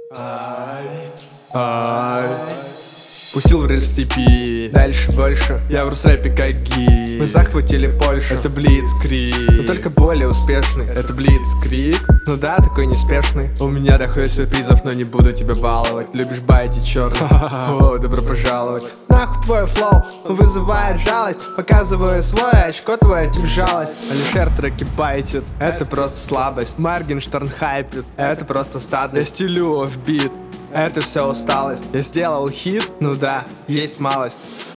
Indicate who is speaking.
Speaker 1: Пустил в рельс степи, дальше больше. Я в русрэпе как гид. Мы захватили Польшу, это блицкриг. Но только более успешный, это блицкриг. Ну да, такой неспешный. У меня дохуя сюрпризов, но не буду тебя баловать. Любишь байти черный, о, добро пожаловать. Нахуй твой флоу, вызывает жалость. Показываю свой очко, твой тип жалость. Алишер треки байтит, это просто слабость. Моргенштерн хайпит, это просто стадность. Я стилю офбит, это все усталость. Я сделал хит, ну да, есть малость.